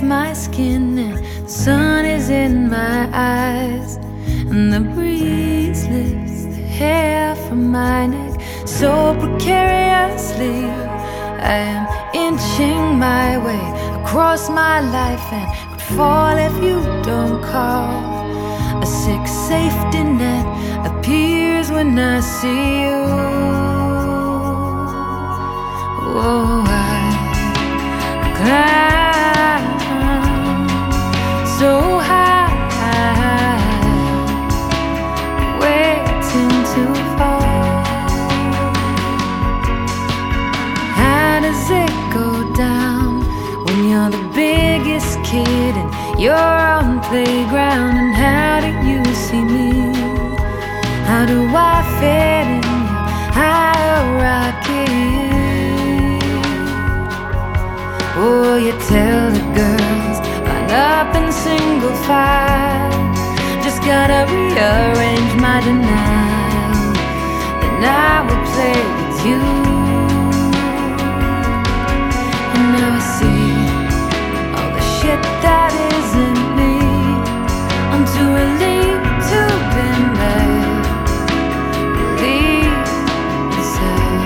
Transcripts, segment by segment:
my skin, and the sun is in my eyes, and the breeze lifts the hair from my neck so precariously. I am inching my way across my life and could fall if you don't call. A sick safety net appears when I see you. Oh, I climb so high, waiting to fall. How does it go down when you're the biggest kid in your own playground? And how do you see me? How do I fit in your hierarchy? Oh, you tell the girls, line up in single file. Just gotta rearrange my denial, then I will play with you. And now I see all the shit that isn't me. I'm too relieved to been there, relieved inside.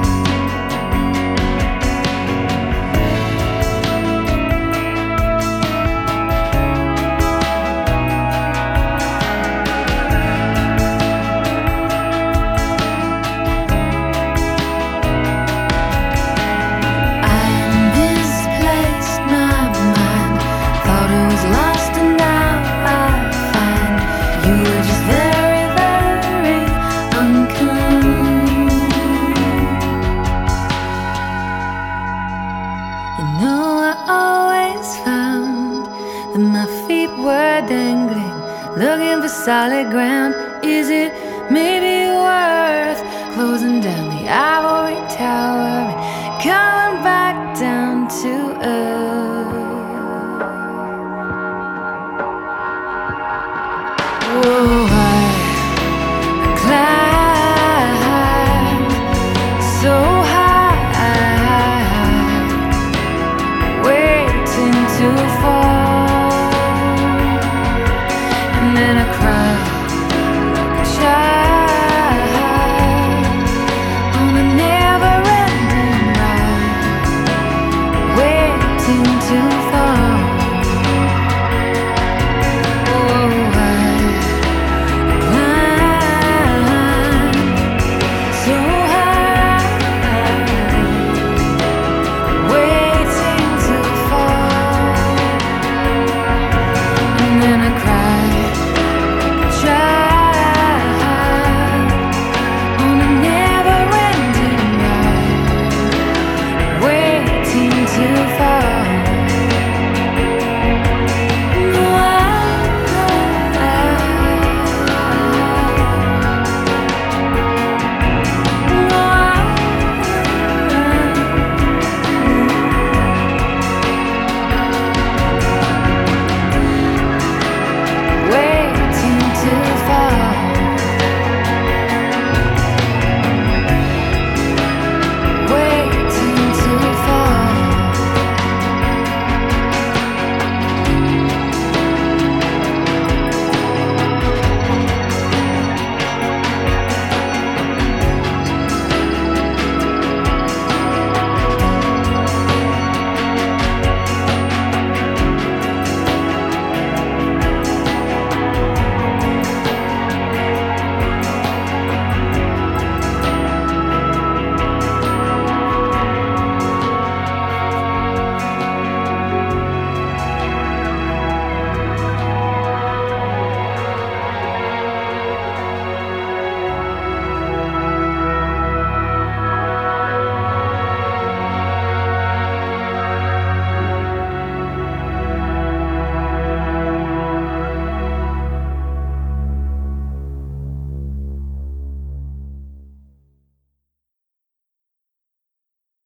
Looking for solid ground. Is it maybe worth closing down the ivory tower and coming back down to earth? Oh, I climb so high.